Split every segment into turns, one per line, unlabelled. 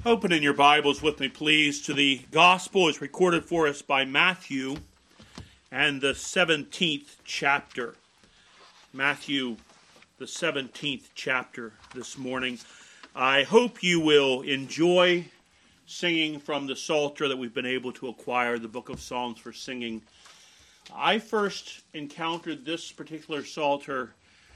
Open in your Bibles with me, please, to the Gospel as recorded for us by Matthew and the 17th chapter. Matthew, the 17th chapter this morning. I hope you will enjoy singing from the Psalter that we've been able to acquire, the Book of Psalms for Singing. I first encountered this particular Psalter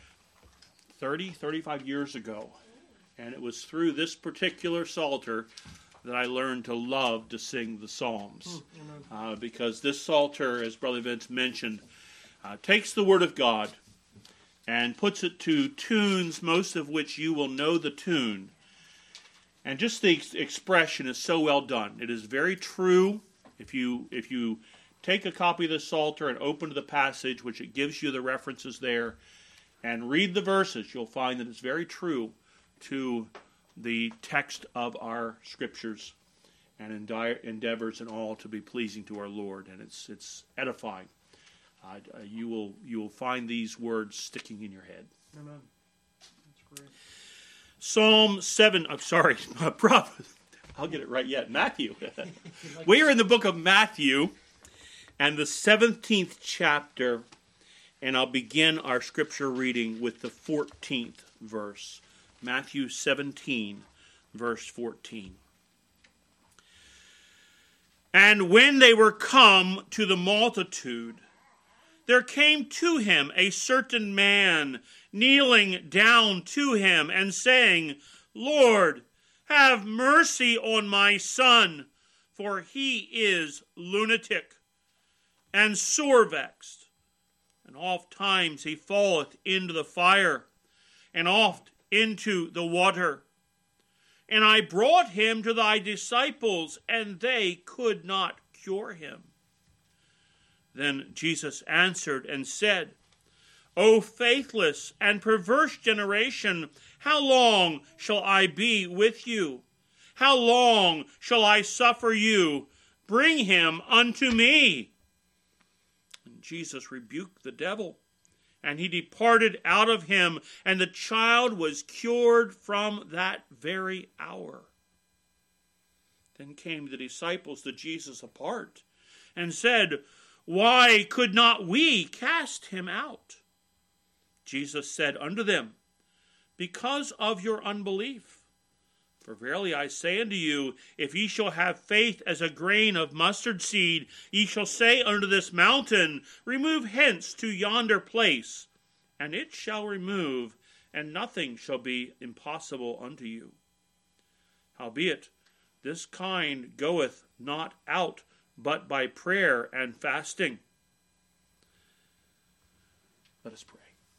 35 years ago. And it was through this particular Psalter that I learned to love to sing the Psalms. Because this Psalter, as Brother Vince mentioned, takes the Word of God and puts it to tunes, most of which you will know the tune. And just the expression is so well done. It is very true. If you take a copy of the Psalter and open to the passage, which it gives you the references there, and read the verses, you'll find that it's very true to the text of our scriptures and endeavors and all to be pleasing to our Lord, and it's edifying. You will find these words sticking in your head.
Amen. That's great.
Psalm 7. I'm sorry, I'll get it right yet. Matthew. We are in the book of Matthew and the 17th chapter, and I'll begin our scripture reading with the 14th verse. Matthew 17, verse 14. And when they were come to the multitude, there came to him a certain man, kneeling down to him, and saying, Lord, have mercy on my son, for he is lunatic, and sore vexed. And oft times he falleth into the fire, and oft into the water. And I brought him to thy disciples, and they could not cure him. Then Jesus answered and said, O faithless and perverse generation, how long shall I be with you? How long shall I suffer you? Bring him unto me. And Jesus rebuked the devil, and he departed out of him, and the child was cured from that very hour. Then came the disciples to Jesus apart, and said, Why could not we cast him out? Jesus said unto them, Because of your unbelief. For verily I say unto you, if ye shall have faith as a grain of mustard seed, ye shall say unto this mountain, Remove hence to yonder place, and it shall remove, and nothing shall be impossible unto you. Howbeit, this kind goeth not out but by prayer and fasting. Let us pray.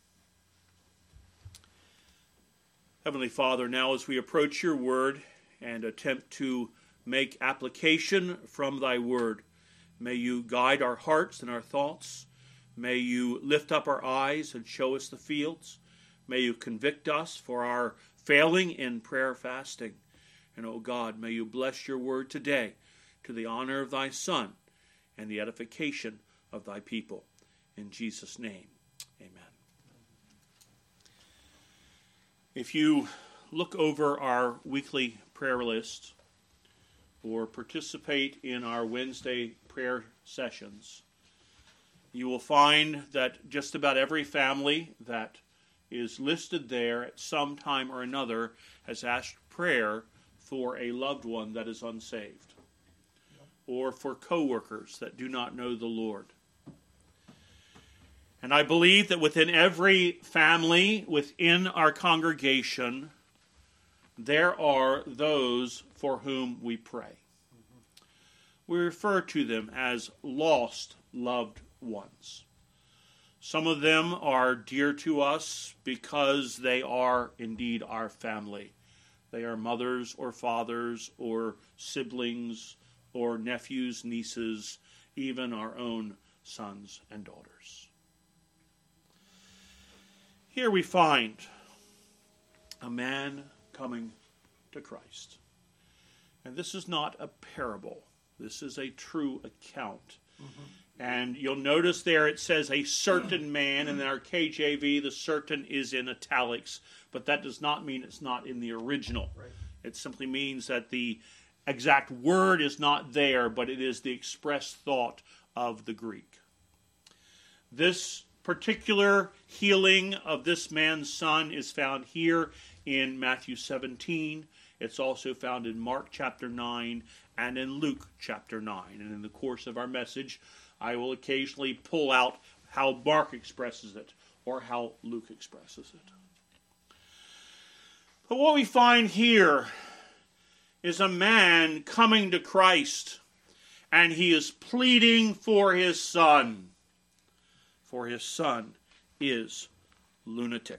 Heavenly Father, now as we approach your word and attempt to make application from thy word, may you guide our hearts and our thoughts. May you lift up our eyes and show us the fields. May you convict us for our failing in prayer fasting. And, O God, may you bless your word today to the honor of thy Son and the edification of thy people. In Jesus' name, amen. If you look over our weekly prayer list or participate in our Wednesday prayer sessions, you will find that just about every family that is listed there at some time or another has asked prayer for a loved one that is unsaved, or for co-workers that do not know the Lord. And I believe that within every family, within our congregation, there are those for whom we pray. We refer to them as lost, loved ones. Some of them are dear to us because they are indeed our family. They are mothers or fathers or siblings or nephews, nieces, even our own sons and daughters. Here we find a man coming to Christ. And this is not a parable. This is a true account. And you'll notice there it says a certain man, and in our KJV the certain is in italics, but that does not mean it's not in the original.
Right.
It simply means that the exact word is not there, but it is the expressed thought of the Greek. This particular healing of this man's son is found here in Matthew 17. It's also found in Mark chapter 9 and in Luke chapter 9. And in the course of our message, I will occasionally pull out how Mark expresses it or how Luke expresses it. But what we find here is a man coming to Christ, and he is pleading for his son. For his son is lunatic.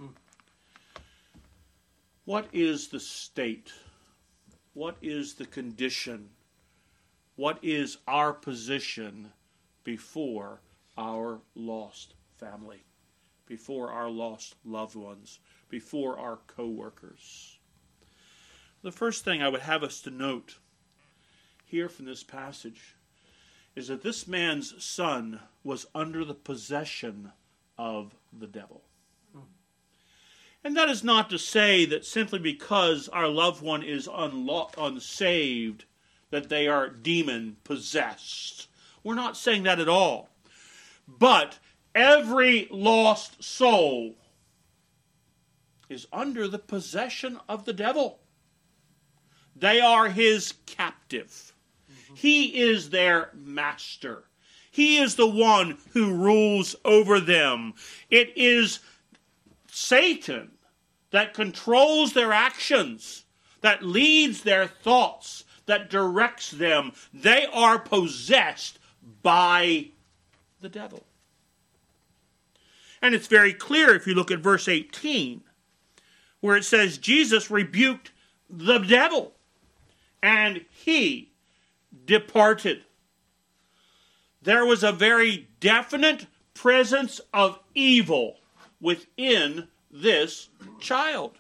What is the state? What is the condition? What is our position before our lost family, before our lost loved ones, before our co-workers? The first thing I would have us to note here from this passage is that this man's son was under the possession of the devil. And that is not to say that simply because our loved one is unsaved, that they are demon-possessed. We're not saying that at all. But every lost soul is under the possession of the devil. They are his captive. He is their master. He is the one who rules over them. It is Satan that controls their actions, that leads their thoughts, that directs them. They are possessed by the devil. And it's very clear if you look at verse 18, where it says Jesus rebuked the devil, and he departed. There was a very definite presence of evil within this child.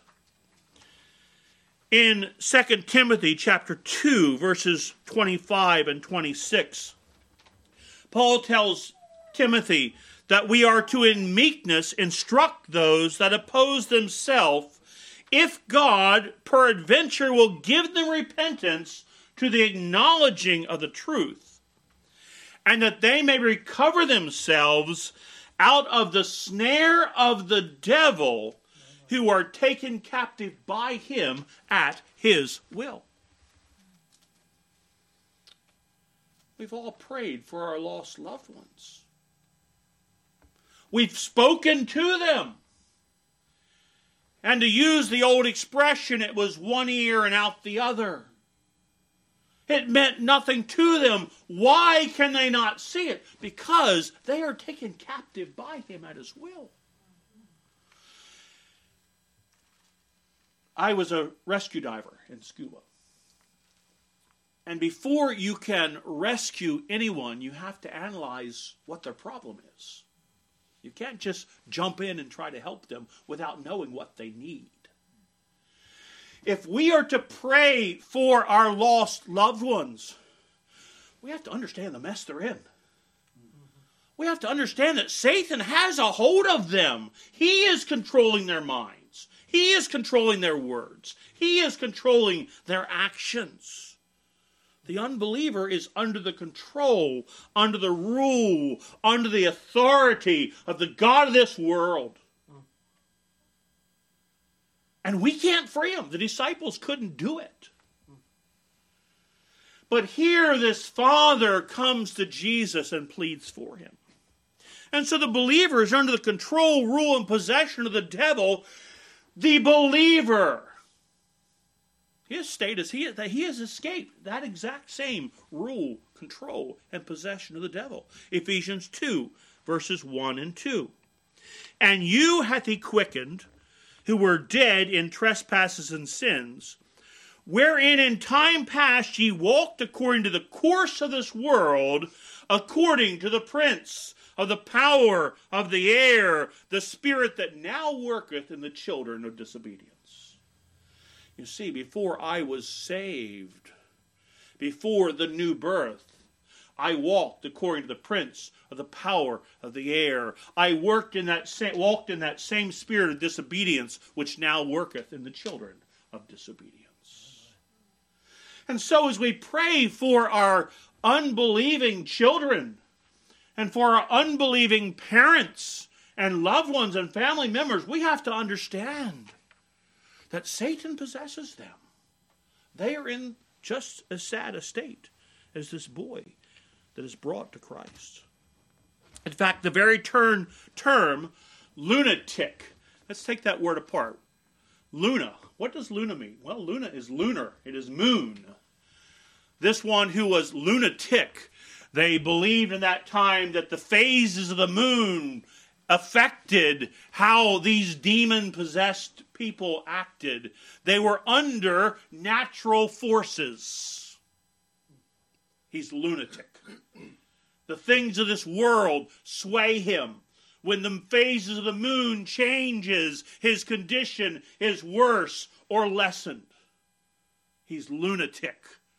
In 2 Timothy chapter 2, verses 25 and 26, Paul tells Timothy that we are to in meekness instruct those that oppose themselves, if God peradventure will give them repentance to the acknowledging of the truth, and that they may recover themselves out of the snare of the devil, who are taken captive by him at his will. We've all prayed for our lost loved ones. We've spoken to them. And to use the old expression, it was one ear and out the other. It meant nothing to them. Why can they not see it? Because they are taken captive by him at his will. I was a rescue diver in scuba. And before you can rescue anyone, you have to analyze what their problem is. You can't just jump in and try to help them without knowing what they need. If we are to pray for our lost loved ones, we have to understand the mess they're in. We have to understand that Satan has a hold of them. He is controlling their minds. He is controlling their words. He is controlling their actions. The unbeliever is under the control, under the rule, under the authority of the God of this world. And we can't free him. The disciples couldn't do it. But here this father comes to Jesus and pleads for him. And so the believer is under the control, rule, and possession of the devil. The believer, his state is that he has escaped that exact same rule, control, and possession of the devil. Ephesians 2, verses 1 and 2. And you hath he quickened, who were dead in trespasses and sins, wherein in time past ye walked according to the course of this world, according to the prince of the power of the air, the spirit that now worketh in the children of disobedience. You see, before I was saved, before the new birth, I walked according to the prince of the power of the air. I walked in that same spirit of disobedience, which now worketh in the children of disobedience. And so as we pray for our unbelieving children and for our unbelieving parents and loved ones and family members, we have to understand that Satan possesses them. They are in just as sad a state as this boy that is brought to Christ. In fact, the very term lunatic, let's take that word apart. Luna, what does luna mean? Well, luna is lunar, it is moon. This one who was lunatic, they believed in that time that the phases of the moon affected how these demon-possessed people acted. They were under natural forces. He's lunatic. The things of this world sway him. When the phases of the moon changes, his condition is worse or lessened. He's lunatic.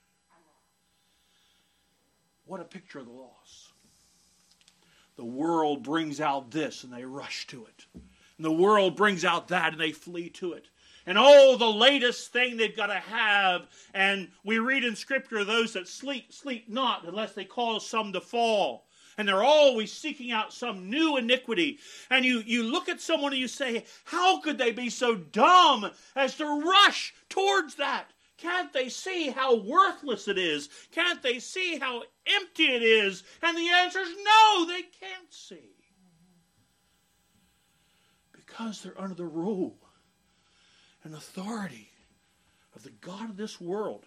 What a picture of the loss. The world brings out this and they rush to it. And the world brings out that and they flee to it. And oh, the latest thing they've got to have. And we read in Scripture, those that sleep not unless they cause some to fall. And they're always seeking out some new iniquity. And you look at someone and you say, how could they be so dumb as to rush towards that? Can't they see how worthless it is? Can't they see how empty it is? And the answer is no, they can't see. Because they're under the rule and authority of the God of this world.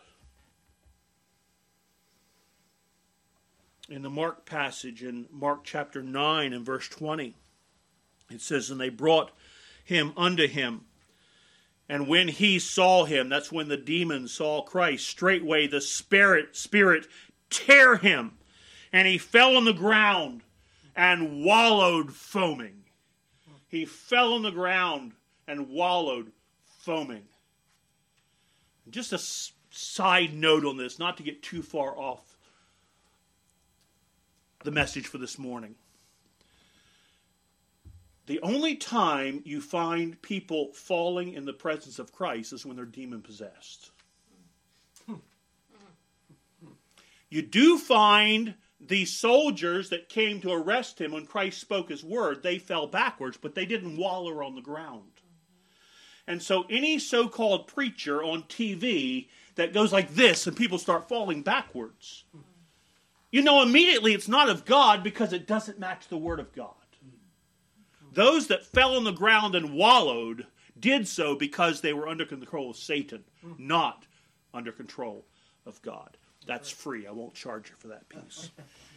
In the Mark passage, in Mark chapter 9 and verse 20, it says, and they brought him unto him. And when he saw him, that's when the demon saw Christ, straightway the spirit tear him, and he fell on the ground and wallowed foaming. He fell on the ground and wallowed foaming. Just a side note on this, not to get too far off the message for this morning. The only time you find people falling in the presence of Christ is when they're demon-possessed. You do find the soldiers that came to arrest him when Christ spoke his word, they fell backwards, but they didn't wallow on the ground. And so any so-called preacher on TV that goes like this and people start falling backwards, you know immediately it's not of God because it doesn't match the word of God. Those that fell on the ground and wallowed did so because they were under control of Satan, not under control of God. That's free. I won't charge you for that piece.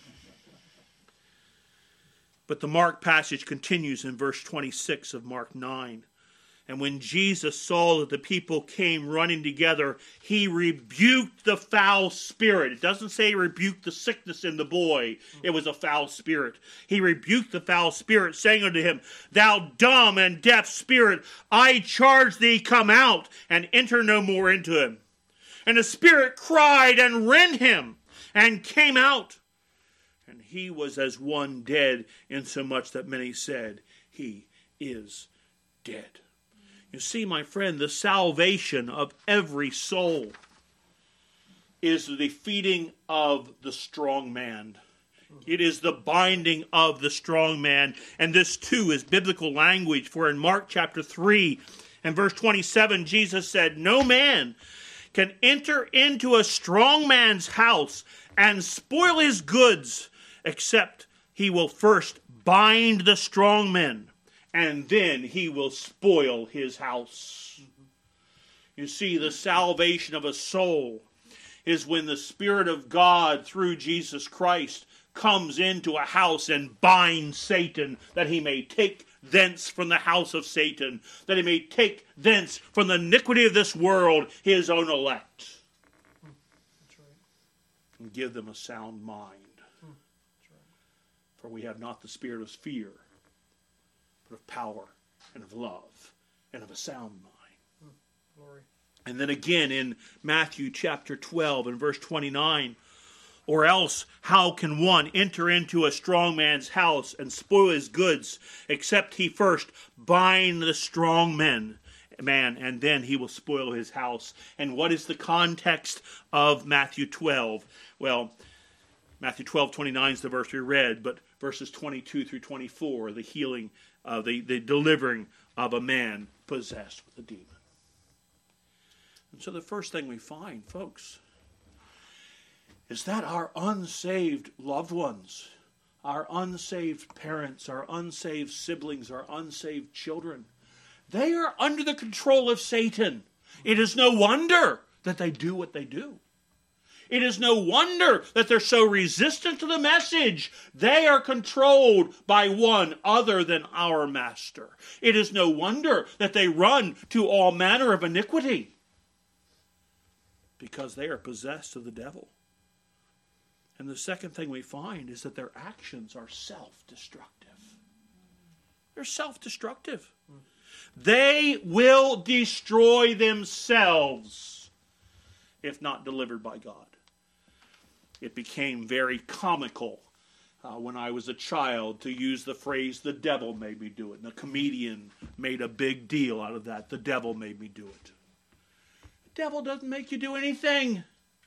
But the Mark passage continues in verse 26 of Mark 9. And when Jesus saw that the people came running together, he rebuked the foul spirit. It doesn't say he rebuked the sickness in the boy. It was a foul spirit. He rebuked the foul spirit, saying unto him, thou dumb and deaf spirit, I charge thee, come out, and enter no more into him. And the spirit cried and rent him, and came out. And he was as one dead, insomuch that many said, he is dead. You see, my friend, the salvation of every soul is the defeating of the strong man. It is the binding of the strong man. And this, too, is biblical language. For in Mark chapter 3 and verse 27, Jesus said, no man can enter into a strong man's house and spoil his goods, except he will first bind the strong men, and then he will spoil his house. You see, the salvation of a soul is when the Spirit of God, through Jesus Christ, comes into a house and binds Satan, that he may take thence from the house of Satan, that he may take thence from the iniquity of this world his own elect.
That's right.
And give them a sound mind.
That's right.
For we have not the spirit of fear, but of power and of love and of a sound mind.
Glory.
And then again in Matthew chapter 12 and verse 29, or else how can one enter into a strong man's house and spoil his goods, except he first bind the strong men, man, and then he will spoil his house. And what is the context of Matthew 12? Well, Matthew 12:29 is the verse we read, but verses 22 through 24, the healing, the delivering of a man possessed with a demon. And so the first thing we find, folks, is that our unsaved loved ones, our unsaved parents, our unsaved siblings, our unsaved children, they are under the control of Satan. It is no wonder that they do what they do. It is no wonder that they're so resistant to the message. They are controlled by one other than our master. It is no wonder that they run to all manner of iniquity, because they are possessed of the devil. And the second thing we find is that their actions are self-destructive. They're self-destructive. They will destroy themselves if not delivered by God. It became very comical when I was a child to use the phrase, the devil made me do it. And a comedian made a big deal out of that. The devil made me do it. The devil doesn't make you do anything.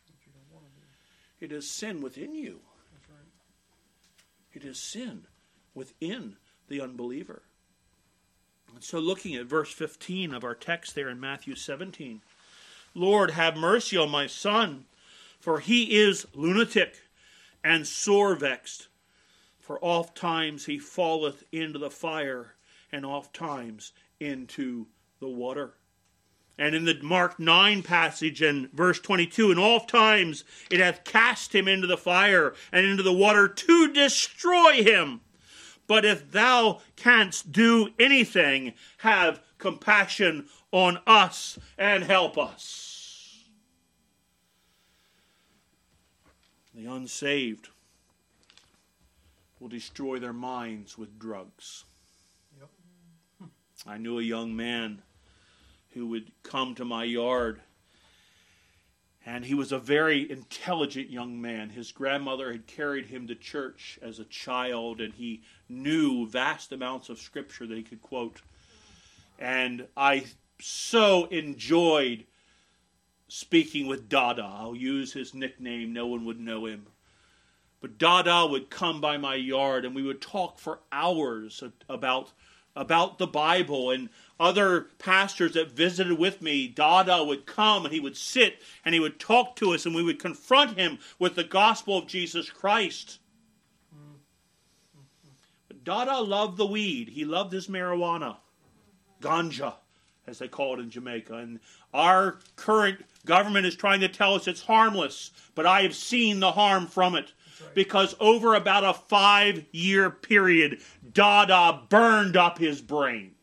It is sin within you. It is sin within the unbeliever. And so looking at verse 15 of our text there in Matthew 17, Lord, have mercy on my son, for he is lunatic and sore vexed. For oft times he falleth into the fire, and oft times into the water. And in the Mark 9 passage in verse 22, and oft times it hath cast him into the fire and into the water to destroy him. But if thou canst do anything, have compassion on us and help us. The unsaved will destroy their minds with drugs.
Yep.
I knew a young man who would come to my yard, and he was a very intelligent young man. His grandmother had carried him to church as a child, and he knew vast amounts of scripture that he could quote. And I so enjoyed speaking with Dada. I'll use his nickname. No one would know him. But Dada would come by my yard, and we would talk for hours about the Bible. And other pastors that visited with me, Dada would come, and he would sit, and he would talk to us, and we would confront him with the gospel of Jesus Christ. But Dada loved the weed. He loved his marijuana. Ganja, as they call it in Jamaica. And our current government is trying to tell us it's harmless, but I have seen the harm from it. Right. Because over about a 5-year period, Dada burned up his brain.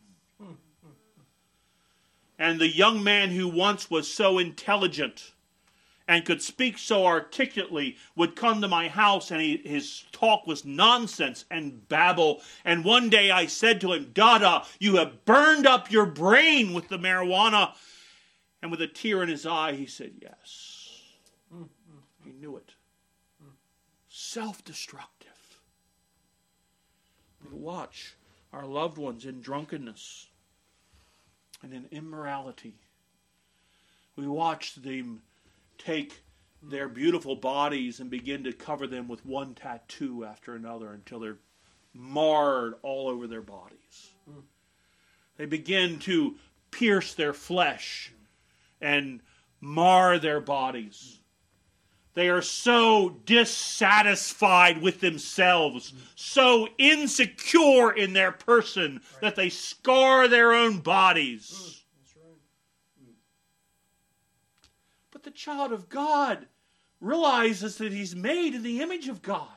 And the young man who once was so intelligent and could speak so articulately would come to my house, and his talk was nonsense and babble. And one day I said to him, Dada, you have burned up your brain with the marijuana. And with a tear in his eye, he said, yes. He knew it. Self-destructive. We watch our loved ones in drunkenness and in immorality. We watch them take their beautiful bodies and begin to cover them with one tattoo after another until they're marred all over their bodies. They begin to pierce their flesh and mar their bodies. They are so dissatisfied with themselves, so insecure in their person, that they scar their own bodies.
That's right.
But the child of God realizes that he's made in the image of God.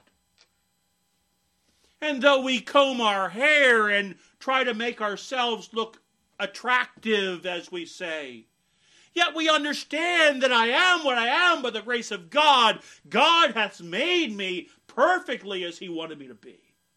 And though we comb our hair and try to make ourselves look attractive, as we say, yet we understand that I am what I am by the grace of God. God hath made me perfectly as He wanted me to be.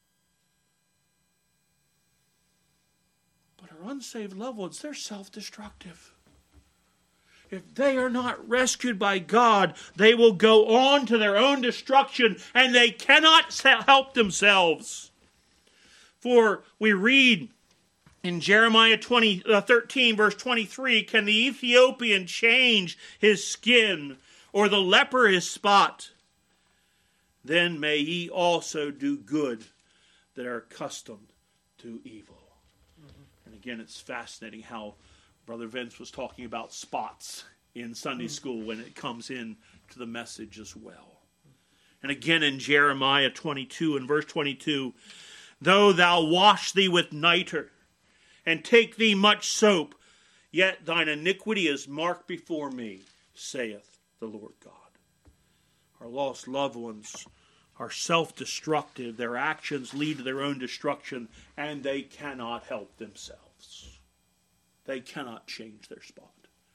But our unsaved loved ones, they're self-destructive. If they are not rescued by God, they will go on to their own destruction, and they cannot help themselves. For we read In Jeremiah 13, verse 23, can the Ethiopian change his skin, or the leper his spot? Then may ye also do good that are accustomed to evil. And again, it's fascinating how Brother Vince was talking about spots in Sunday school when it comes in to the message as well. And again in Jeremiah 22 and verse 22, though thou wash thee with nitre, and take thee much soap, yet thine iniquity is marked before me, saith the Lord God. Our lost loved ones are self-destructive. Their actions lead to their own destruction, and they cannot help themselves. They cannot change their spot.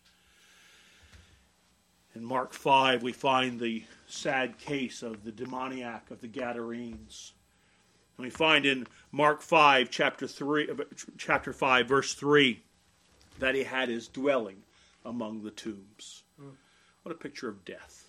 In Mark 5, we find the sad case of the demoniac of the Gadarenes. And we find in Mark 5, chapter 5, verse 3, that he had his dwelling among the tombs. What a picture of death.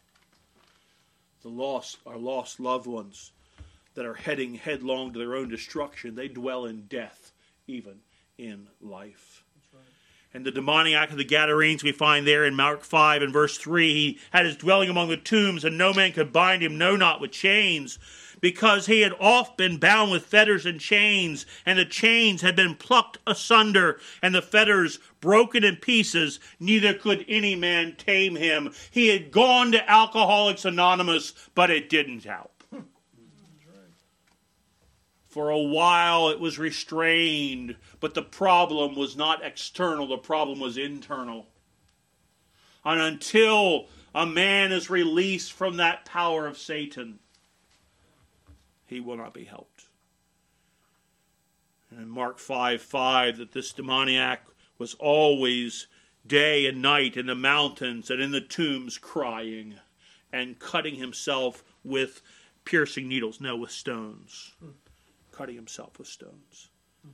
Our lost loved ones that are heading headlong to their own destruction, they dwell in death, even in life.
That's right.
And the demoniac of the Gadarenes we find there in Mark 5 and verse 3, he had his dwelling among the tombs, and no man could bind him, no, not with chains, because he had oft been bound with fetters and chains, and the chains had been plucked asunder, and the fetters broken in pieces, neither could any man tame him. He had gone to Alcoholics Anonymous, but it didn't help. For a while it was restrained, but the problem was not external, the problem was internal. And until a man is released from that power of Satan, he will not be helped. And in Mark 5:5, that this demoniac was always day and night in the mountains and in the tombs crying and cutting himself with piercing needles, no, with stones. Cutting himself with stones.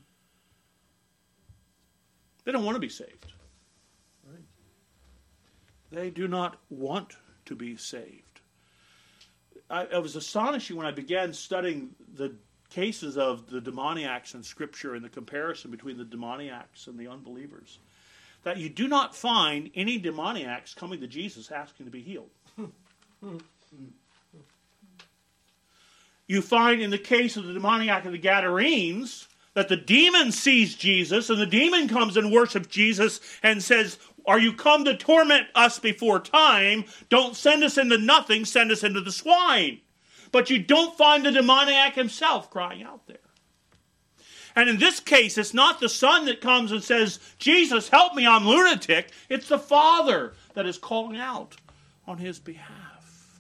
They don't want to be saved.
Right.
They do not want to be saved. I was astonishing when I began studying the cases of the demoniacs in Scripture and the comparison between the demoniacs and the unbelievers, that you do not find any demoniacs coming to Jesus asking to be healed. You find in the case of the demoniac of the Gadarenes that the demon sees Jesus, and the demon comes and worships Jesus and says, are you come to torment us before time? Don't send us into nothing, send us into the swine. But you don't find the demoniac himself crying out there. And in this case, it's not the son that comes and says, Jesus, help me, I'm lunatic. It's the father that is calling out on his behalf.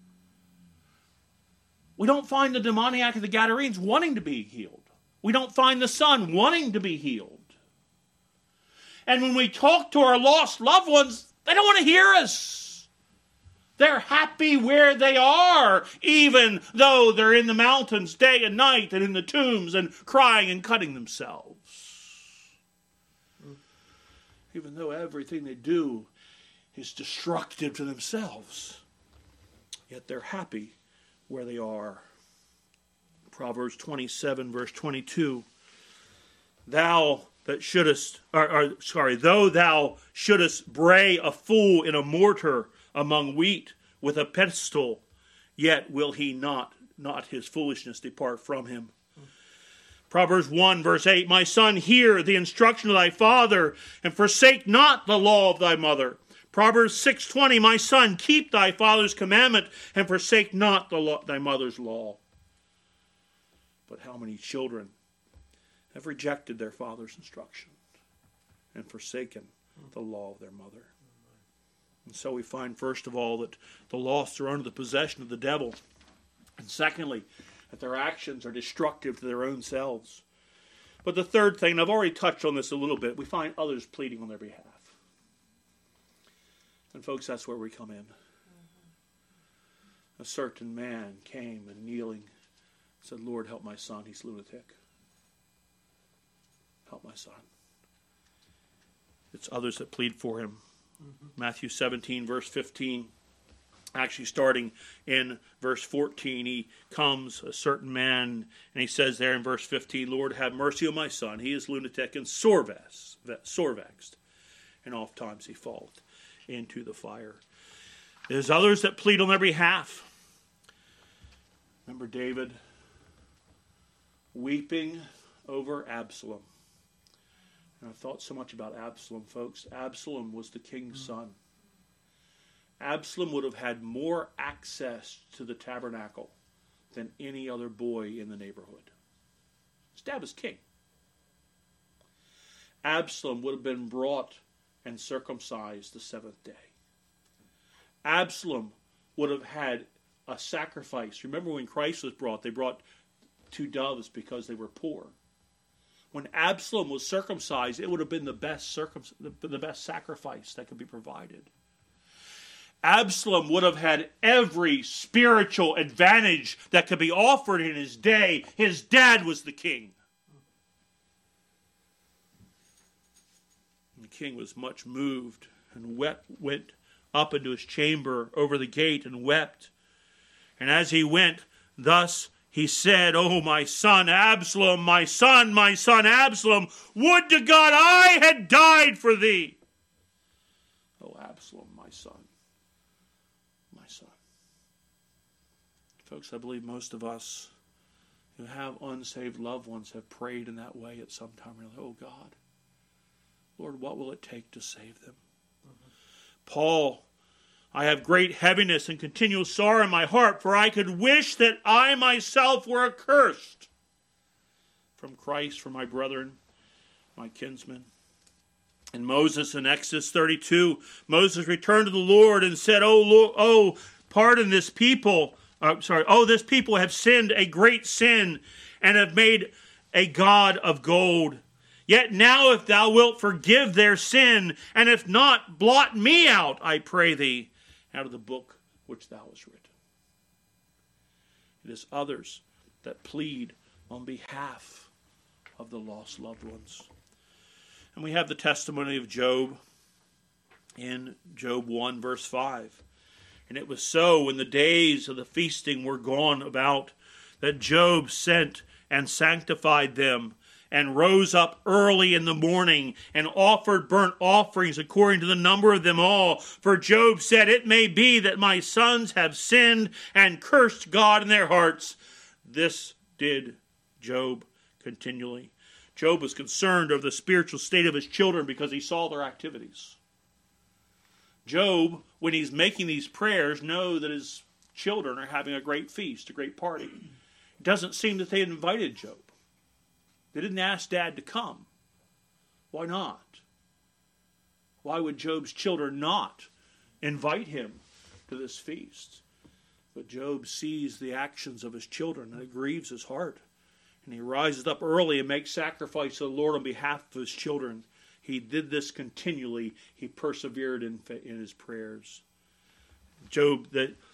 We don't find the demoniac of the Gadarenes wanting to be healed. We don't find the son wanting to be healed. And when we talk to our lost loved ones, they don't want to hear us. They're happy where they are, even though they're in the mountains day and night and in the tombs and crying and cutting themselves. Even though everything they do is destructive to themselves, yet they're happy where they are. Proverbs 27, verse 22. Though thou shouldest bray a fool in a mortar among wheat with a pestle, yet will he not his foolishness depart from him. Proverbs 1, verse 8, my son, hear the instruction of thy father, and forsake not the law of thy mother. Proverbs 6:20, my son, keep thy father's commandment, and forsake not thy mother's law. But how many children have rejected their father's instruction and forsaken the law of their mother? And so we find, first of all, that the lost are under the possession of the devil. And secondly, that their actions are destructive to their own selves. But the third thing, and I've already touched on this a little bit, we find others pleading on their behalf. And folks, that's where we come in. A certain man came and kneeling said, Lord, help my son, he's lunatic. Help my son. It's others that plead for him. Matthew 17, verse 15. Actually, starting in verse 14, he comes, a certain man, and he says there in verse 15, Lord, have mercy on my son. He is lunatic and sore vexed, and oft times he falleth into the fire. There's others that plead on their behalf. Remember David weeping over Absalom. And I thought so much about Absalom, folks. Absalom was the king's son. Absalom would have had more access to the tabernacle than any other boy in the neighborhood. His dad was king. Absalom would have been brought and circumcised the seventh day. Absalom would have had a sacrifice. Remember when Christ was brought, they brought 2 doves because they were poor. When Absalom was circumcised, it would have been the best sacrifice that could be provided. Absalom would have had every spiritual advantage that could be offered in his day. His dad was the king. And the king was much moved and went up into his chamber over the gate and wept. And as he went, thus he said, "Oh, my son Absalom, my son Absalom, would to God I had died for thee." Oh, Absalom, my son. Folks, I believe most of us who have unsaved loved ones have prayed in that way at some time. Like, oh God, Lord, what will it take to save them? Paul, I have great heaviness and continual sorrow in my heart, for I could wish that I myself were accursed from Christ for my brethren, my kinsmen. And Moses in Exodus 32, Moses returned to the Lord and said, "Oh Lord, pardon this people. This people have sinned a great sin and have made a god of gold. Yet now if thou wilt forgive their sin, and if not, blot me out, I pray thee, out of the book which thou hast written." It is others that plead on behalf of the lost loved ones. And we have the testimony of Job in Job 1 verse 5. And it was so when the days of the feasting were gone about, that Job sent and sanctified them, and rose up early in the morning, and offered burnt offerings according to the number of them all. For Job said, "It may be that my sons have sinned and cursed God in their hearts." This did Job continually. Job was concerned over the spiritual state of his children because he saw their activities. Job, when he's making these prayers, knows that his children are having a great feast, a great party. It doesn't seem that they invited Job. They didn't ask Dad to come. Why not? Why would Job's children not invite him to this feast? But Job sees the actions of his children, and it grieves his heart. And he rises up early and makes sacrifice to the Lord on behalf of his children. He did this continually. He persevered in his prayers. Job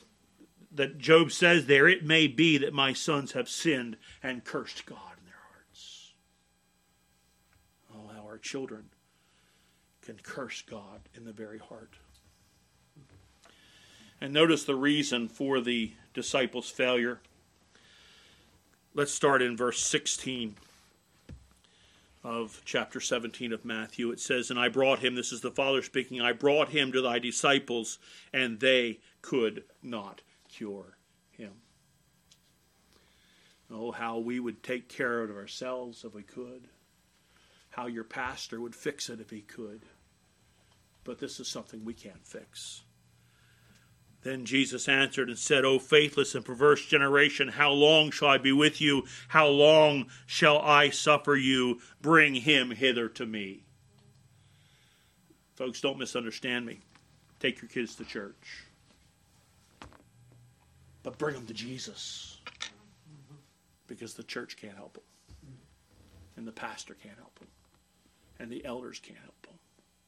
says there, "It may be that my sons have sinned and cursed God in their hearts." Oh, how our children can curse God in the very heart. And notice the reason for the disciples' failure. Let's start in verse 16. Of chapter 17 of Matthew. It says, "And I brought him," this is the Father speaking, "I brought him to thy disciples, and they could not cure him." Oh, how we would take care of ourselves if we could. How your pastor would fix it if he could. But this is something we can't fix. Then Jesus answered and said, "O faithless and perverse generation, how long shall I be with you? How long shall I suffer you? Bring him hither to me." Folks, don't misunderstand me. Take your kids to church. But bring them to Jesus. Because the church can't help them. And the pastor can't help them. And the elders can't help them.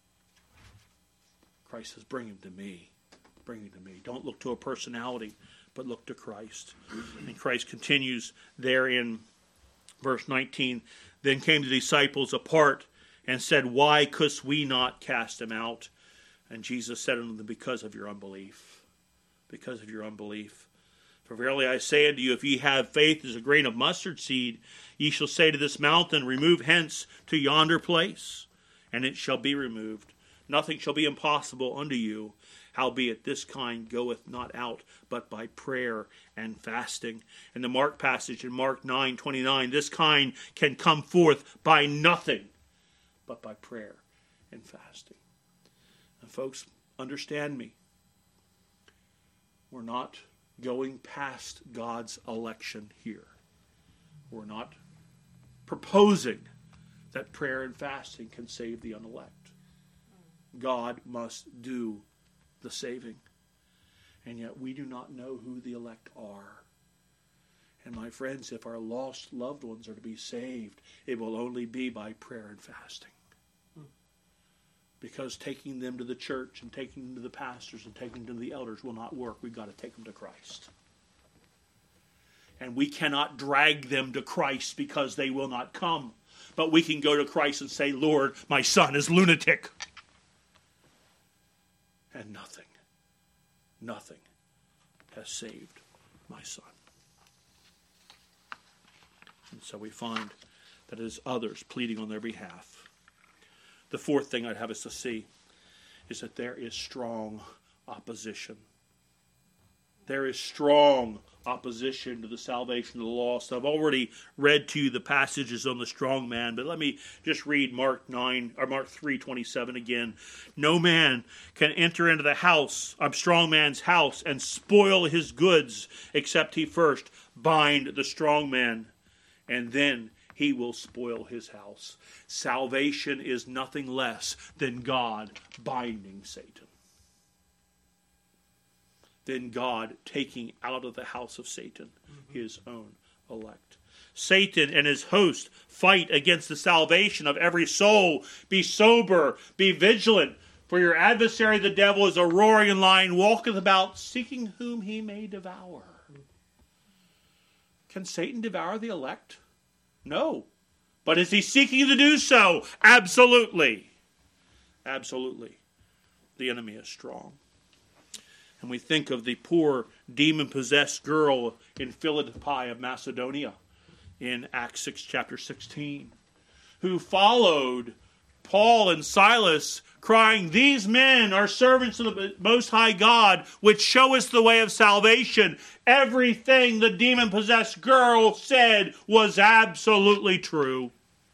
Christ says, "Bring him to me. Bring him to me." Don't look to a personality, but look to Christ. And Christ continues there in verse 19. "Then came the disciples apart and said, Why couldst we not cast him out? And Jesus said unto them, Because of your unbelief. because of your unbelief. For verily I say unto you, if ye have faith as a grain of mustard seed, ye shall say to this mountain, remove hence to yonder place, and it shall be removed. Nothing shall be impossible unto you. Howbeit this kind goeth not out, but by prayer and fasting. In the Mark passage in Mark 9:29, this kind can come forth by nothing, but by prayer and fasting. And folks, understand me. We're not going past God's election here. We're not proposing that prayer and fasting can save the unelect. God must do the saving. And yet we do not know who the elect are. And my friends, if our lost loved ones are to be saved, it will only be by prayer and fasting. Because taking them to the church and taking them to the pastors and taking them to the elders will not work. We've got to take them to Christ. And we cannot drag them to Christ because they will not come. But we can go to Christ and say, Lord, my son is lunatic. And nothing has saved my son. And so we find that it is others pleading on their behalf. The fourth thing I'd have us to see is that there is strong opposition. There is strong opposition to the salvation of the lost. I've already read to you the passages on the strong man, but let me just read Mark 3:27 again. No man can enter into the house, a strong man's house, and spoil his goods, except he first bind the strong man, and then he will spoil his house. Salvation is nothing less than God binding Satan. Than God taking out of the house of Satan his own elect. Satan and his host fight against the salvation of every soul. Be sober, be vigilant, for your adversary the devil is a roaring lion, walketh about, seeking whom he may devour. Can Satan devour the elect? No. But is he seeking to do so? Absolutely. Absolutely. The enemy is strong. And we think of the poor demon-possessed girl in Philippi of Macedonia in Acts 6, chapter 16, who followed Paul and Silas, crying, these men are servants of the Most High God, which show us the way of salvation. Everything the demon-possessed girl said was absolutely true.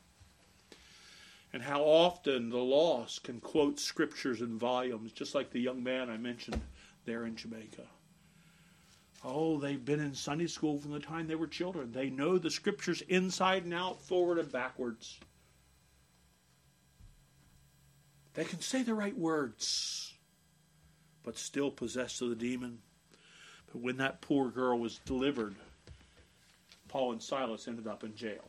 And how often the lost can quote scriptures in volumes, just like the young man I mentioned there in Jamaica. Oh, they've been in Sunday school from the time they were children. They know the scriptures inside and out, forward and backwards. They can say the right words, but still possessed of the demon. But when that poor girl was delivered, Paul and Silas ended up in jail.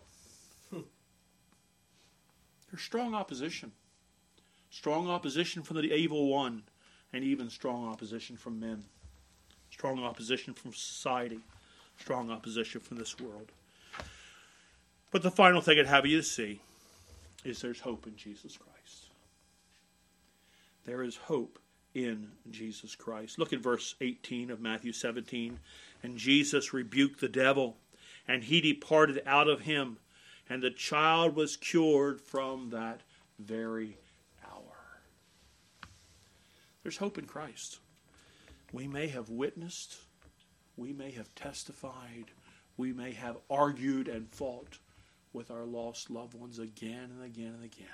There's strong opposition. Strong opposition from the evil one. And even strong opposition from men. Strong opposition from society. Strong opposition from this world. But the final thing I'd have you to see is there's hope in Jesus Christ. There is hope in Jesus Christ. Look at verse 18 of Matthew 17. And Jesus rebuked the devil, and he departed out of him, and the child was cured from that very hour. There's hope in Christ. We may have witnessed, we may have testified, we may have argued and fought with our lost loved ones again and again and again.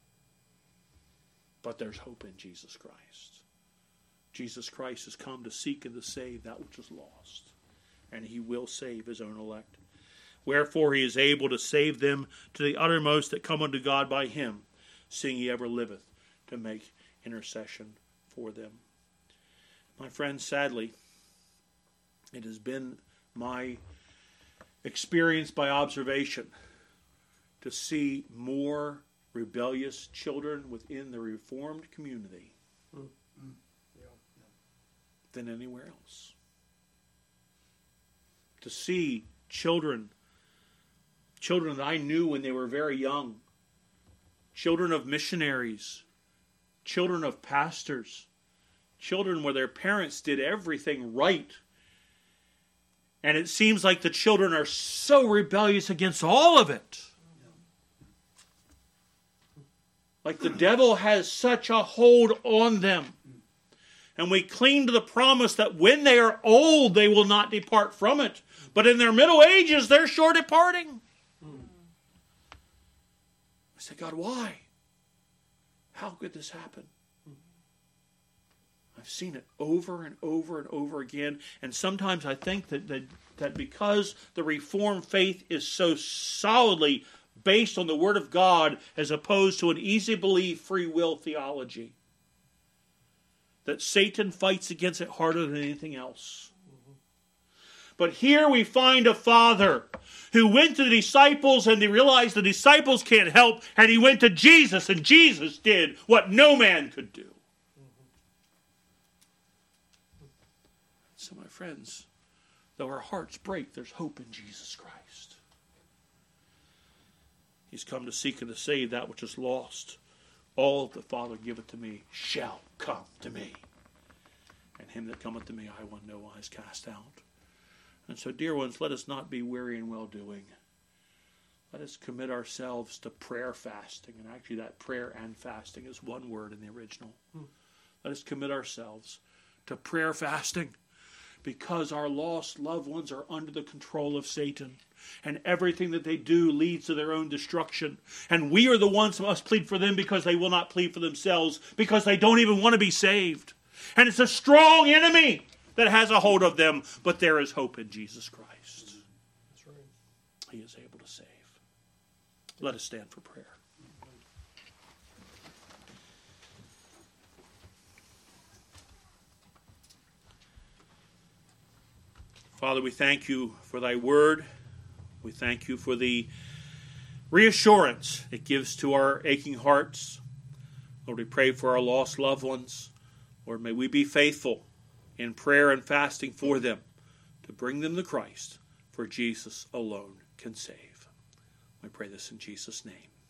But there's hope in Jesus Christ. Jesus Christ has come to seek and to save that which is lost. And he will save his own elect. Wherefore he is able to save them to the uttermost that come unto God by him, seeing he ever liveth to make intercession for them. My friends, sadly, it has been my experience by observation to see more rebellious children within the Reformed community than anywhere else. To see children that I knew when they were very young, children of missionaries, children of pastors, Children where their parents did everything right. And it seems like the children are so rebellious against all of it. Like the devil has such a hold on them. And we cling to the promise that when they are old, they will not depart from it. But in their middle ages, they're sure departing. I say, God, why? How could this happen? I've seen it over and over and over again. And sometimes I think that because the Reformed faith is so solidly based on the Word of God as opposed to an easy-believe free will theology, that Satan fights against it harder than anything else. But here we find a father who went to the disciples and he realized the disciples can't help, and he went to Jesus, and Jesus did what no man could do. So my friends, though our hearts break, there's hope in Jesus Christ. He's come to seek and to save that which is lost. All the Father giveth to me shall come to me. And him that cometh to me I will in no wise cast out. And so, dear ones, let us not be weary in well-doing. Let us commit ourselves to prayer fasting. And actually that prayer and fasting is one word in the original. Let us commit ourselves to prayer fasting, because our lost loved ones are under the control of Satan. And everything that they do leads to their own destruction. And we are the ones who must plead for them, because they will not plead for themselves, because they don't even want to be saved. And it's a strong enemy that has a hold of them. But there is hope in Jesus Christ.
That's right.
He is able to save. Let us stand for prayer. Father, we thank you for thy word. We thank you for the reassurance it gives to our aching hearts. Lord, we pray for our lost loved ones. Lord, may we be faithful in prayer and fasting for them, to bring them to Christ, for Jesus alone can save. We pray this in Jesus' name.